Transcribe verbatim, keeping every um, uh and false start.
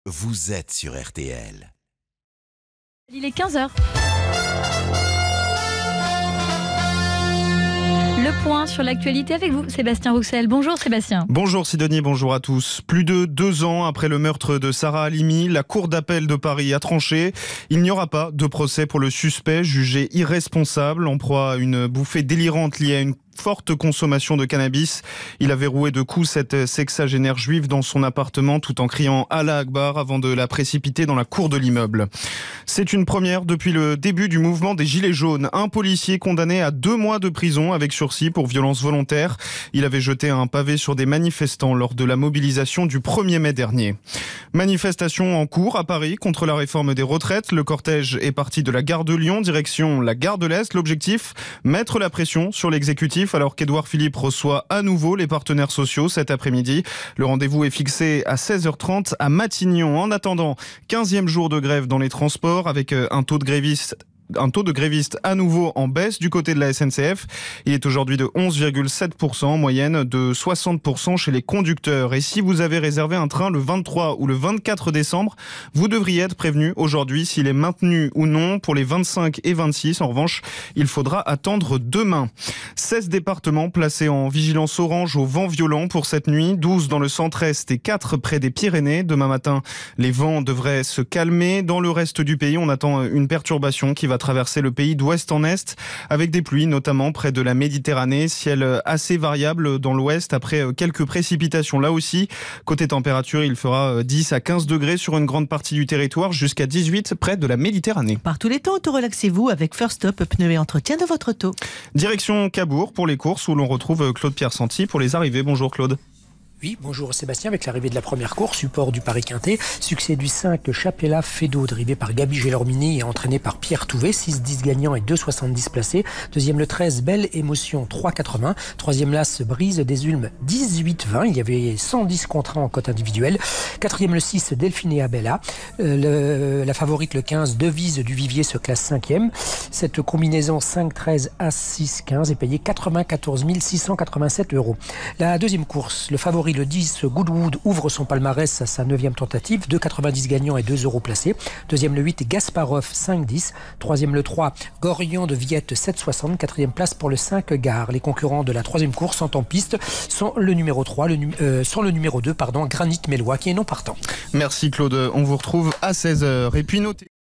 Vous êtes sur R T L. Il est quinze heures. Le point sur l'actualité avec vous, Sébastien Roussel. Bonjour Sébastien. Bonjour Sidonie, bonjour à tous. Plus de deux ans après le meurtre de Sarah Halimi, la Cour d'appel de Paris a tranché. Il n'y aura pas de procès pour le suspect jugé irresponsable en proie à une bouffée délirante liée à une forte consommation de cannabis. Il avait roué de coups cette sexagénaire juive dans son appartement tout en criant Allah Akbar avant de la précipiter dans la cour de l'immeuble. C'est une première depuis le début du mouvement des Gilets jaunes. Un policier condamné à deux mois de prison avec sursis pour violence volontaire. Il avait jeté un pavé sur des manifestants lors de la mobilisation du premier mai dernier. Manifestation en cours à Paris contre la réforme des retraites. Le cortège est parti de la gare de Lyon, direction la gare de l'Est. L'objectif, mettre la pression sur l'exécutif alors qu'Édouard Philippe reçoit à nouveau les partenaires sociaux cet après-midi. Le rendez-vous est fixé à seize heures trente à Matignon. En attendant, quinzième jour de grève dans les transports avec un taux de grévistes Un taux de grévistes à nouveau en baisse du côté de la S N C F. Il est aujourd'hui de onze virgule sept pour cent en moyenne, de soixante pour cent chez les conducteurs. Et si vous avez réservé un train le vingt-trois ou le vingt-quatre décembre, vous devriez être prévenu aujourd'hui s'il est maintenu ou non. Pour les vingt-cinq et vingt-six, en revanche, il faudra attendre demain. seize départements placés en vigilance orange au vent violent pour cette nuit, douze dans le centre-est et quatre près des Pyrénées. Demain matin, les vents devraient se calmer. Dans le reste du pays, on attend une perturbation qui va traverser le pays d'ouest en est avec des pluies notamment près de la Méditerranée, ciel assez variable dans l'ouest après quelques précipitations là aussi. Côté température, il fera dix à quinze degrés sur une grande partie du territoire jusqu'à dix-huit près de la Méditerranée. Par tous les temps, auto-relaxez-vous avec First Stop, pneus et entretien de votre auto. Direction Cabourg pour les courses où l'on retrouve Claude-Pierre Santi pour les arrivées. Bonjour Claude. Oui, bonjour Sébastien, avec l'arrivée de la première course, support du Paris-Quintet, succès du cinq Chapella Fedo, drivé par Gabi Gélormini et entraîné par Pierre Touvet, six dix gagnants et deux soixante-dix placés. Deuxième le treize, Belle Émotion, trois quatre-vingts. Troisième l'As, Brise des Ulmes, dix-huit vingt. Il y avait cent dix contrats en cote individuelle. Quatrième le six, Delphinea Bella. Euh, le, la favorite le quinze, Devise du Vivier, se classe cinquième. Cette combinaison cinq treize As six quinze est payée quatre-vingt-quatorze mille six cent quatre-vingt-sept euros. La deuxième course, le favori le dix, Goodwood, ouvre son palmarès à sa neuvième tentative, deux quatre-vingt-dix gagnants et deux euros placés. Deuxième le huit, Gasparov, cinq dix. Troisième le trois, Gorian de Viette, sept soixante. Quatrième place pour le cinq, Gare. Les concurrents de la troisième course sont en piste, sont le numéro trois, le, euh, sont le numéro deux, pardon, Granit Mélois, qui est non partant. Merci Claude, on vous retrouve à seize heures. Et puis notez